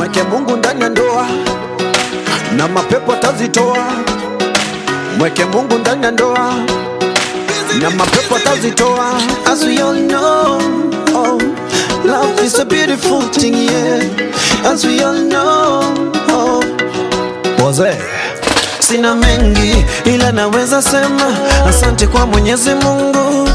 Mweke Mungu ndani ya ndoa na mapepo atazitoa. Mweke Mungu ndani ya ndoa na mapepo atazitoa. As we all know, oh, love is a beautiful thing, yeah. As we all know, oh, Oze. Sina mengi ila naweza sema asante kwa Mwenyezi Mungu.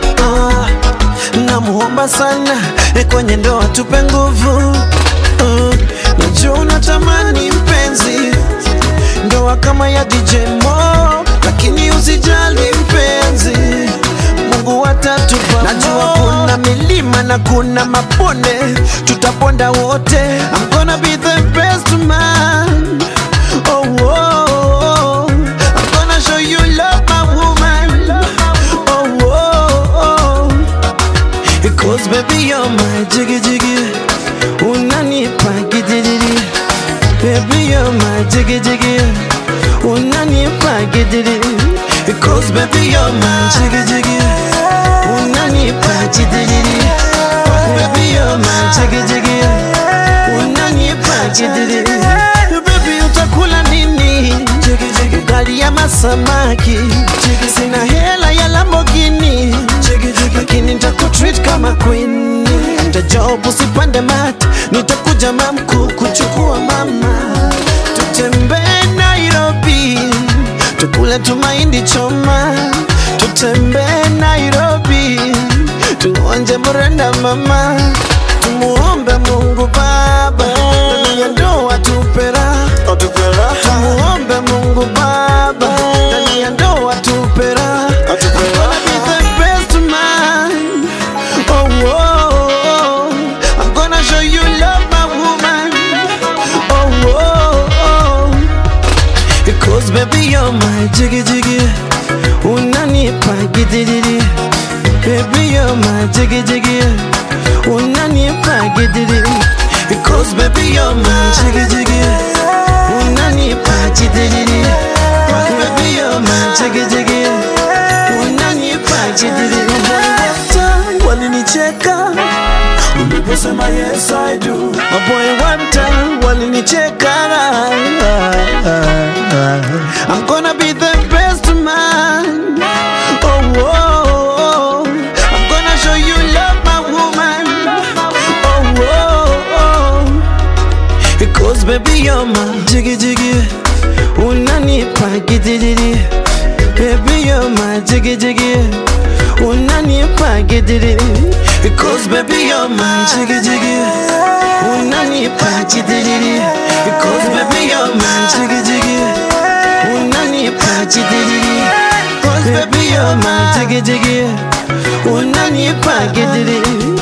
Namuomba sana kwenye ndoa tupe nguvu. Najua unatamani mpenzi ndoa kama ya DJ Mo, lakini usijali mpenzi, Mungu atatupa. Najua kuna milima na kuna mabonde, tutaponda wote. I'm gonna be the best man. Oh, oh, oh. I'm gonna show you love, my woman. Oh, oh, oh. Because baby you're my jiggy jiggy, unanipa gidiri. Baby you're my jiggy jiggy, unanipa gidiri. Because baby you're my jiggy jiggy, unanipa gidiri. Baby you're my jiggy jiggy, unanipa gidiri. Baby utakula nini? Ugali ya masamaki. Sina hela ya Lamborghini, lakini nitakutreat kama queen. Nitajob usipande mat, nitakuja mamku kuchukua mama. Tutembee Nairobi, tukule tumaindi choma. Tutembee Nairobi, tuonje mrenda mama. Tumuombe Mungu Baba, ndani ya ndoa tupera. Tumuombe Mungu Baba, ndani ya ndoa tupera. I'm gonna be the best man. Oh, oh, oh. I'm gonna show you love, my woman. Oh, oh, oh. Because baby you're my jiggy jiggy, unanipa gidiri. Baby you're my jiggy jiggy, unanipa gidiri. Because baby you're my jiggy jiggy, unanipa gidiri. Baby you're my jiggy jiggy, unanipa gidiri. Walinicheka uliposema yes I do. My boy one time walinicheka. I'm gonna be the best man. Oh, oh, oh. I'm gonna show you love, my woman. Oh, oh, oh. Because baby you're my jiggy jiggy, unanipa gidiri. Baby you're my jiggy jiggy, unanipa gidiri. Because baby you're my jiggy jiggy, unanipa gidiri. Because baby you're my jiggy jiggy, unanipa gidiri. Because baby you're my jiggy jiggy, unanipa gidiri.